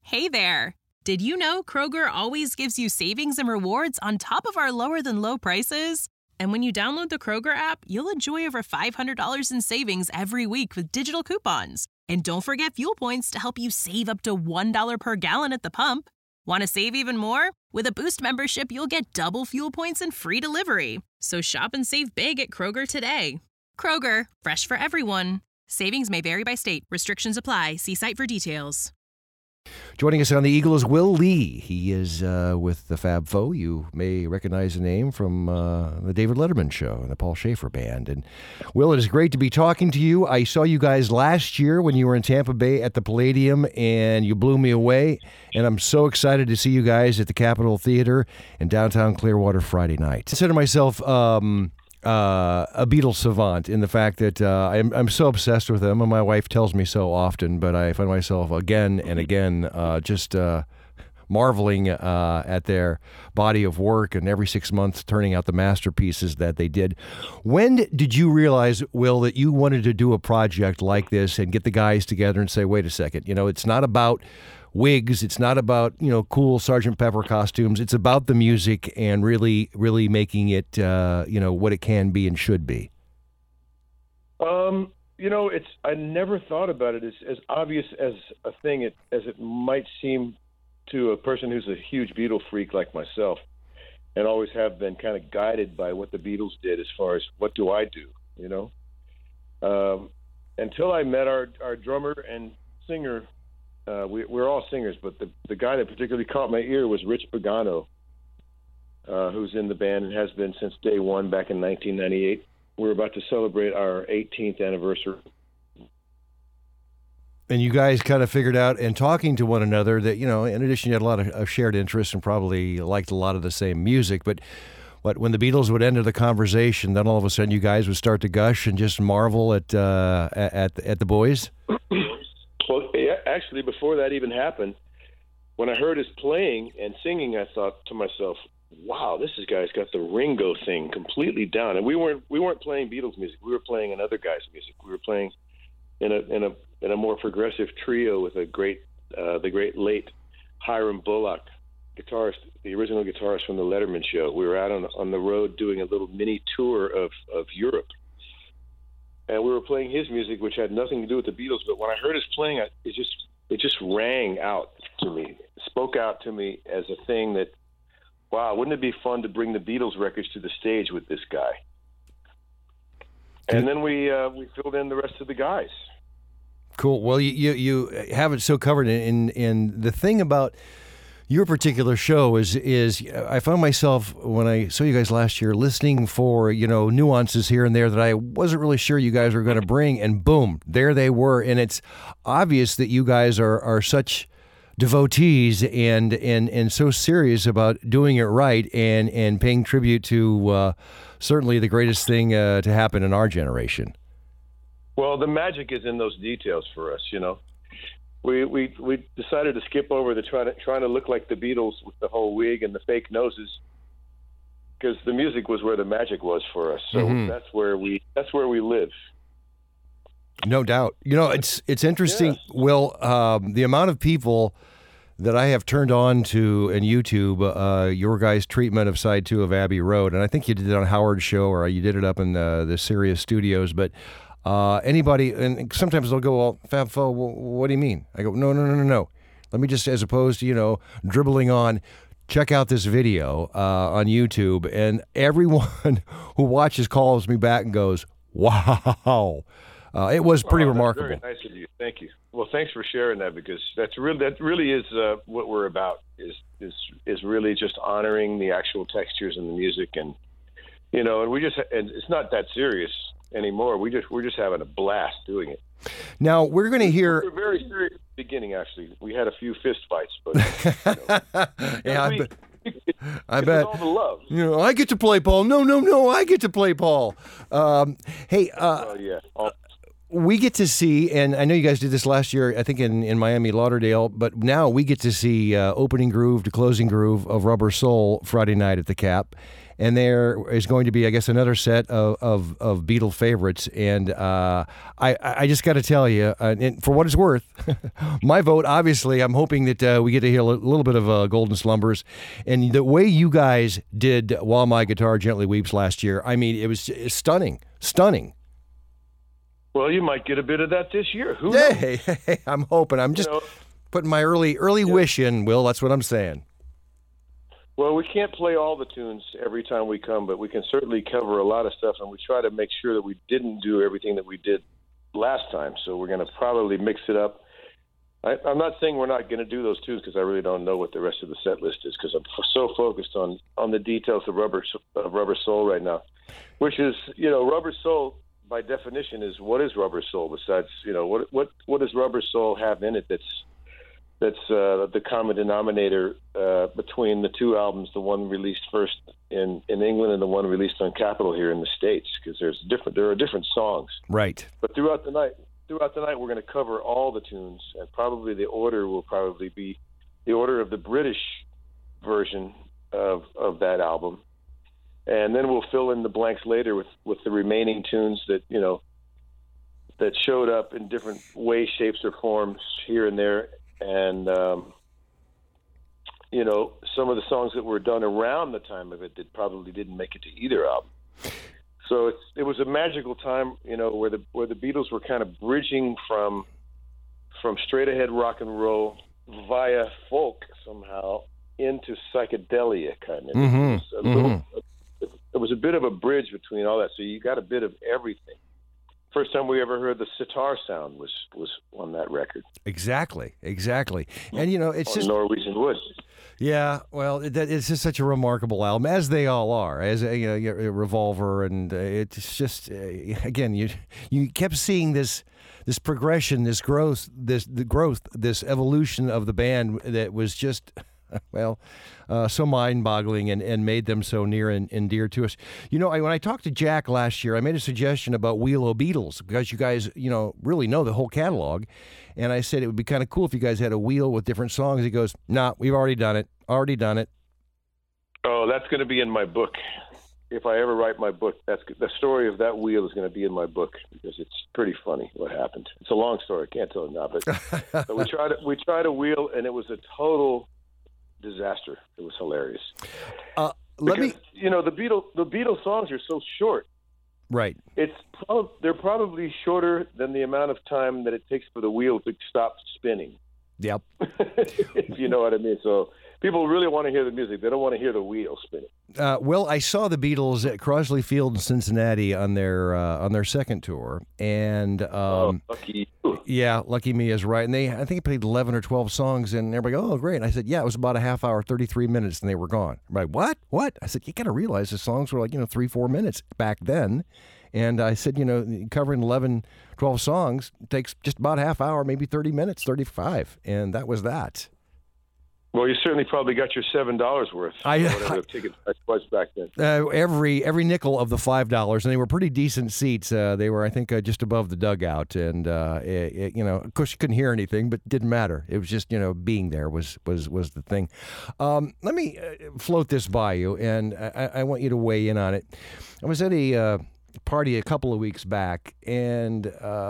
Hey there! Did you know Kroger always gives you savings and rewards on top of our lower-than-low prices? And when you download the Kroger app, you'll enjoy over $500 in savings every week with digital coupons. And don't forget fuel points to help you save up to $1 per gallon at the pump. Want to save even more? With a Boost membership, you'll get double fuel points and free delivery. So shop and save big at Kroger today. Kroger, fresh for everyone. Savings may vary by state. Restrictions apply. See site for details. Joining us on the Eagle is Will Lee. He is with the Fab Four. You may recognize the name from the David Letterman Show and the Paul Schaefer Band. And Will, it is great to be talking to you. I saw you guys last year when you were in Tampa Bay at the Palladium, and you blew me away. And I'm so excited to see you guys at the Capitol Theater in downtown Clearwater Friday night. I consider myself a Beatles savant in the fact that I'm so obsessed with them, and my wife tells me so often, but I find myself again and again just marveling at their body of work, and every 6 months turning out the masterpieces that they did. When did you realize, Will, that you wanted to do a project like this and get the guys together and say, wait a second, it's not about wigs, it's not about, cool Sgt. Pepper costumes, it's about the music and really making it, what it can be and should be? I never thought about it as obvious as a thing as it might seem to a person who's a huge Beatle freak like myself, and always have been kind of guided by what the Beatles did as far as what do I do, until I met our drummer and singer. We're all singers, but the guy that particularly caught my ear was Rich Pagano, who's in the band and has been since day one back in 1998. We're about to celebrate our 18th anniversary. And you guys kind of figured out, and talking to one another, that, in addition, you had a lot of shared interests and probably liked a lot of the same music. But when the Beatles would enter the conversation, then all of a sudden you guys would start to gush and just marvel at the boys? Well, actually, before that even happened, when I heard his playing and singing, I thought to myself, wow, this guy's got the Ringo thing completely down. And we weren't playing Beatles music. We were playing another guy's music. We were playing in a more progressive trio with the great late Hiram Bullock, guitarist, the original guitarist from the Letterman Show. We were out on the road doing a little mini tour of Europe. And we were playing his music, which had nothing to do with the Beatles. But when I heard his playing, it just rang out to me, spoke out to me as a thing that, wow, wouldn't it be fun to bring the Beatles records to the stage with this guy? And then we filled in the rest of the guys. Cool. Well, you have it so covered. In the thing about your particular show is I found myself, when I saw you guys last year, listening for, nuances here and there that I wasn't really sure you guys were going to bring, and boom, there they were. And it's obvious that you guys are such devotees and so serious about doing it right and paying tribute to certainly the greatest thing to happen in our generation. Well, the magic is in those details for us, We decided to skip over the trying to look like the Beatles with the whole wig and the fake noses, because the music was where the magic was for us. So that's where we live. No doubt. It's interesting, yes. Will, the amount of people that I have turned on to in YouTube, your guys' treatment of side 2 of Abbey Road, and I think you did it on Howard's show, or you did it up in the Sirius studios, but anybody, and sometimes they'll go, well, Fab Four, what do you mean? I go, no. Let me just, as opposed to, dribbling on, check out this video on YouTube. And everyone who watches calls me back and goes, wow. It was pretty remarkable. Very nice of you. Thank you. Well, thanks for sharing that, because that really is what we're about, is really just honoring the actual textures in the music. And, and it's not that serious anymore. We're just having a blast doing it. Now we're going to hear. We're very serious at the beginning. Actually, we had a few fist fights, but yeah, I bet. All the love. I get to play Paul. No, I get to play Paul. Hey. Oh yeah. we get to see, and I know you guys did this last year, I think in Miami Lauderdale, but now we get to see opening groove to closing groove of Rubber Soul Friday night at the Cap. And there is going to be, I guess, another set of Beatle favorites. And I just got to tell you, and for what it's worth, my vote, obviously, I'm hoping that we get to hear a little bit of Golden Slumbers. And the way you guys did While My Guitar Gently Weeps last year, I mean, it was stunning. Well, you might get a bit of that this year. Who knows? Hey, I'm hoping. I'm just putting my early wish in, Will. That's what I'm saying. Well, we can't play all the tunes every time we come, but we can certainly cover a lot of stuff, and we try to make sure that we didn't do everything that we did last time. So we're going to probably mix it up. I'm not saying we're not going to do those tunes because I really don't know what the rest of the set list is because I'm so focused on the details of Rubber Soul right now, which is, Rubber Soul by definition is what is Rubber Soul besides, what does Rubber Soul have in it that's the common denominator between the two albums, the one released first in England and the one released on Capitol here in the States, because there are different songs. Right. But throughout the night, we're going to cover all the tunes, and probably the order will probably be the order of the British version of that album, and then we'll fill in the blanks later with the remaining tunes that that showed up in different ways, shapes, or forms here and there. And, some of the songs that were done around the time of it that probably didn't make it to either album. So it was a magical time, where the Beatles were kind of bridging from straight ahead rock and roll via folk somehow into psychedelia kind of. Mm-hmm. It was a bit of a bridge between all that. So you got a bit of everything. First time we ever heard the sitar sound was on that record. Exactly. And, it's just Norwegian Wood. Yeah, well, it's just such a remarkable album, as they all are, as Revolver, and it's just again, you kept seeing this progression, this growth, this evolution of the band that was just so mind-boggling and made them so near and dear to us. When I talked to Jack last year, I made a suggestion about Wheel o' Beatles because you guys, really know the whole catalog. And I said it would be kind of cool if you guys had a wheel with different songs. He goes, "Nah, we've already done it. Oh, that's going to be in my book. If I ever write my book, that's the story of that wheel is going to be in my book because it's pretty funny what happened. It's a long story. I can't tell it now, but we tried a wheel and it was a total disaster. It was hilarious. The Beatles songs are so short. Right. They're probably shorter than the amount of time that it takes for the wheel to stop spinning. Yep. If you know what I mean. So people really want to hear the music. They don't want to hear the wheel spinning. Well, I saw the Beatles at Crosley Field in Cincinnati on their second tour, and lucky you. Yeah, lucky me is right. And I think they played 11 or 12 songs, and everybody go, "Oh, great!" And I said, "Yeah, it was about a half hour, 33 minutes, and they were gone." Everybody, what? I said, "You got to realize the songs were like 3-4 minutes back then." And I said, covering 11, 12 songs takes just about a half hour, maybe 30 minutes, 35, and that was that. Well, you certainly probably got your $7 worth. Whatever the ticket price was back then. Every nickel of the $5, and they were pretty decent seats. They were, I think, just above the dugout, and of course, you couldn't hear anything, but it didn't matter. It was just being there was the thing. Let me float this by you, and I want you to weigh in on it. I was at a party a couple of weeks back, and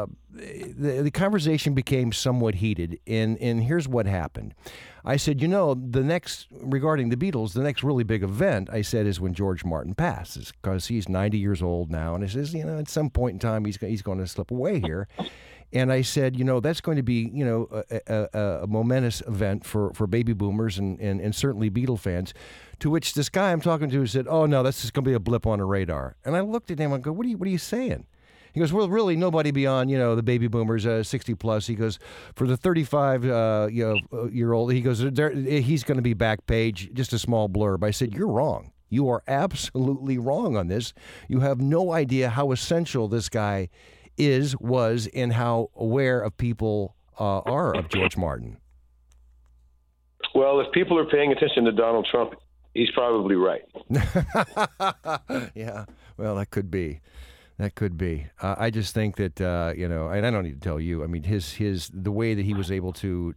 the conversation became somewhat heated, and here's what happened. I said, regarding the Beatles, the next really big event, I said, is when George Martin passes, because he's 90 years old now, and I says, at some point in time, he's going to slip away here. And I said, that's going to be, a momentous event for baby boomers and certainly Beatle fans. To which this guy I'm talking to said, "Oh no, that's just going to be a blip on the radar." And I looked at him and go, "What are you saying?" He goes, "Well, really, nobody beyond the baby boomers, 60 plus." He goes, "For the 35 year old," he goes, "he's going to be back page, just a small blurb." I said, "You're wrong. You are absolutely wrong on this. You have no idea how essential this guy was, and how aware of people are of George Martin." Well, if people are paying attention to Donald Trump, he's probably right. Yeah, well, that could be. That could be. I just think that and I don't need to tell you. I mean, the way that he was able to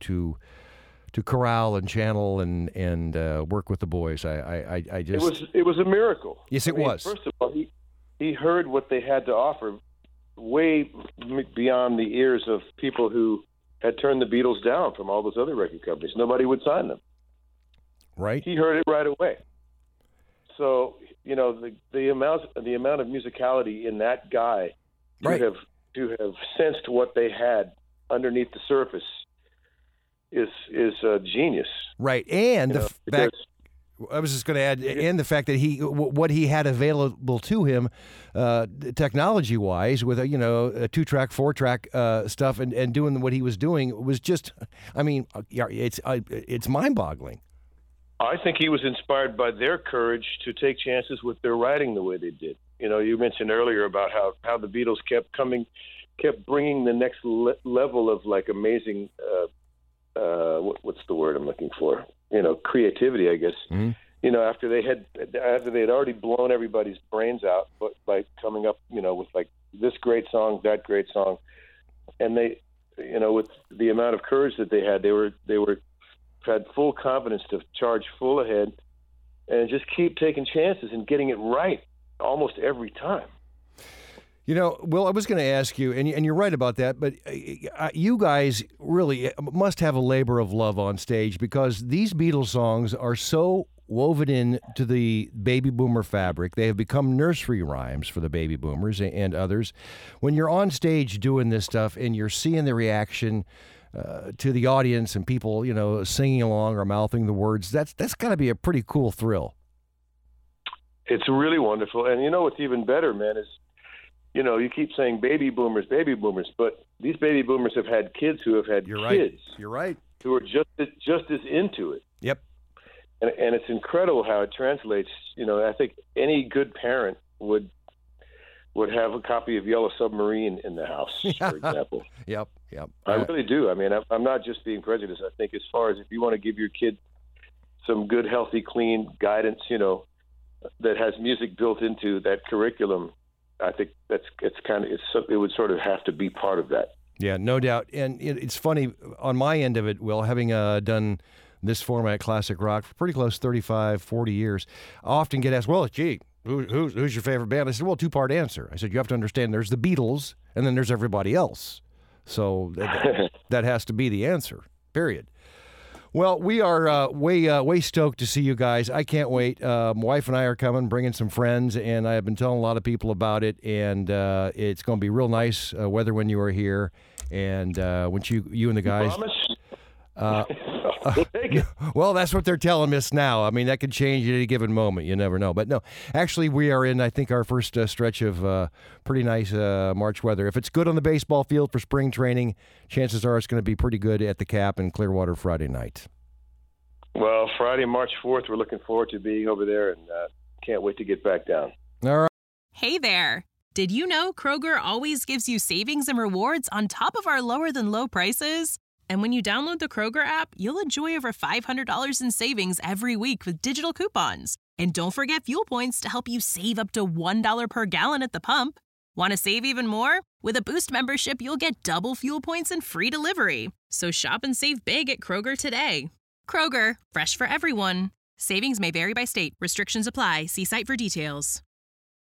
corral and channel and work with the boys. I just it was a miracle. Yes, it was. First of all, he heard what they had to offer, way beyond the ears of people who had turned the Beatles down from all those other record companies. Nobody would sign them. Right. He heard it right away. So the amount of musicality in that guy to have sensed what they had underneath the surface is genius. Right, and the fact I was just going to add, and the fact that what he had available to him, technology wise, with a 2-track, 4-track stuff, and doing what he was doing was just, I mean, it's mind boggling. I think he was inspired by their courage to take chances with their writing the way they did. You mentioned earlier about how the Beatles kept bringing the next level of like amazing, what's the word I'm looking for? Creativity, I guess. Mm-hmm. After they had already blown everybody's brains out, but by coming up, with like this great song, that great song, and they, with the amount of courage that they had had full confidence to charge full ahead and just keep taking chances and getting it right almost every time. Will, I was going to ask you, and you're right about that, but you guys really must have a labor of love on stage, because these Beatles songs are so woven into the baby boomer fabric. They have become nursery rhymes for the baby boomers and others. When you're on stage doing this stuff and you're seeing the reaction to the audience and people, singing along or mouthing the words, that's got to be a pretty cool thrill. It's really wonderful. And what's even better, man, is, you keep saying baby boomers, but these baby boomers have had kids who have had kids. Right. You're right. Who are just as into it. Yep. And it's incredible how it translates. I think any good parent would have a copy of Yellow Submarine in the house, for example. Yep. I really do. I mean, I'm not just being prejudiced. I think as far as if you want to give your kid some good, healthy, clean guidance, that has music built into that curriculum, I think it would sort of have to be part of that. Yeah, no doubt. And it's funny, on my end of it, Will, having done this format, classic rock, for pretty close 35, 40 years, I often get asked, well, gee, who's your favorite band? I said, well, 2-part answer. I said, you have to understand there's the Beatles and then there's everybody else. So that has to be the answer, period. Well, we are way stoked to see you guys. I can't wait. My wife and I are coming, bringing some friends, and I have been telling a lot of people about it, and it's going to be real nice weather when you are here, and when you and the guys... Well, that's what they're telling us now. I mean, that could change at any given moment. You never know. But no, actually, we are in, I think, our first stretch of pretty nice March weather. If it's good on the baseball field for spring training, chances are it's going to be pretty good at the Cap in Clearwater Friday night. Well, Friday, March 4th, we're looking forward to being over there, and can't wait to get back down. All right. Hey there. Did you know Kroger always gives you savings and rewards on top of our lower-than-low prices? And when you download the Kroger app, you'll enjoy over $500 in savings every week with digital coupons. And don't forget fuel points to help you save up to $1 per gallon at the pump. Want to save even more? With a Boost membership, you'll get double fuel points and free delivery. So shop and save big at Kroger today. Kroger, fresh for everyone. Savings may vary by state. Restrictions apply. See site for details.